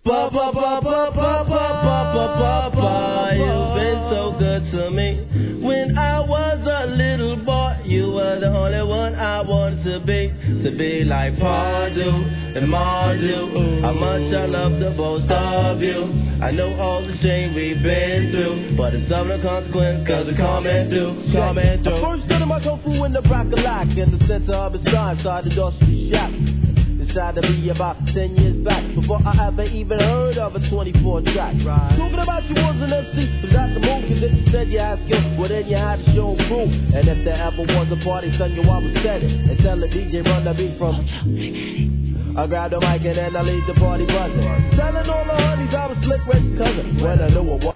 You've been so good to me. When I was a little boy, you were the only one I wanted to be like Pardo and Mardu. How much I love the both of you. I know all the shame we've been through, but it's of no consequence, cause we're coming through. I first started my tofu in the Broccolac, in the center of his time, side the Dusty Shack. Decided to be about 10 years back, before I ever even heard of a 24 track. Right. Talking about you was an MC, was that the move? Cause if you said you had skill, well then you had to show proof. And if there ever was a party, son, you always said it. And tell the DJ run the beat from I grab the mic and then I leave the party buzzing. Telling all the honeys I was slick with cousin when I knew it was.